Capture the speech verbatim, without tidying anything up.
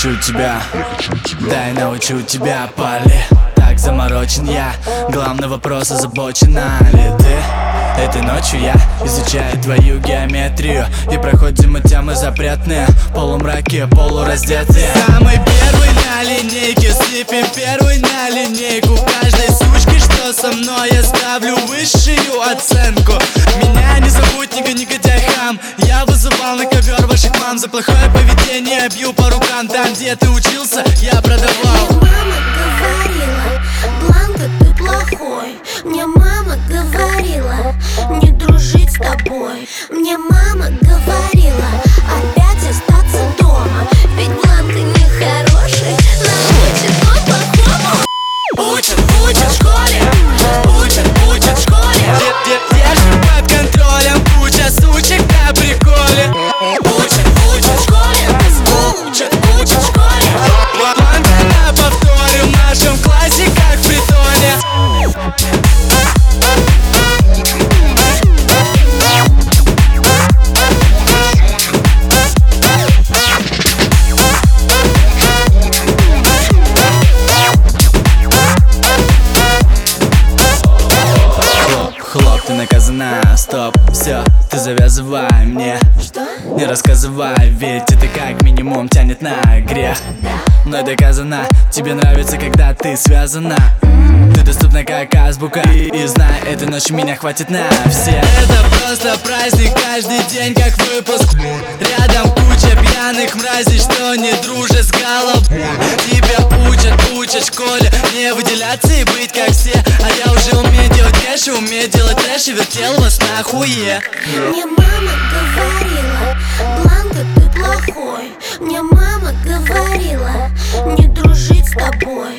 хочу тебя, дай научу тебя, пали. Так заморочен я, главный вопрос, озабочена ли ты? Этой ночью я изучаю твою геометрию, и проходим мы темы запретные, полумраки, полураздетые. Самый первый на линейке, слепим первый на линейку. Каждой сучке, что со мной, я ставлю высшую оценку. Меня не зовут Ника, негодяй, хам. Я вызывал на ковер ваших мам за плохое поведение, бью по рукам. Там, где ты учился, я продавал. Мама говорила, Бланка, ты плохой. Мне мама говорила, не дружить с тобой. Мне мама говорила, опять остаться дома. Ведь Бланка нехороший, научит он плохому. Учат, учат в школе, учат, учат в школе. Держим под контролем, куча сучек на приколе. Учат, учат в школе, учат, учат в школе. Бланка на повторе в нашем классе, как в притоне. Хлоп, ты наказана, стоп, все, ты завязывай мне. Что? Не рассказывай, ведь это как минимум тянет на грех. Но доказано, тебе нравится, когда ты связана. Ты доступна как азбука, и, и знай, этой ночью меня хватит на все. Это просто праздник, каждый день как выпуск. Рядом куча пьяных мразей, что не дружат с головой. Тебя учат, учат в школе не выделяться и быть как все. А я уже умею делать кэш и умею делать трэш, и вертел вас нахуе. Мне мама говорила, Бланка, ты плохой. Мне мама говорила, не дружить с тобой.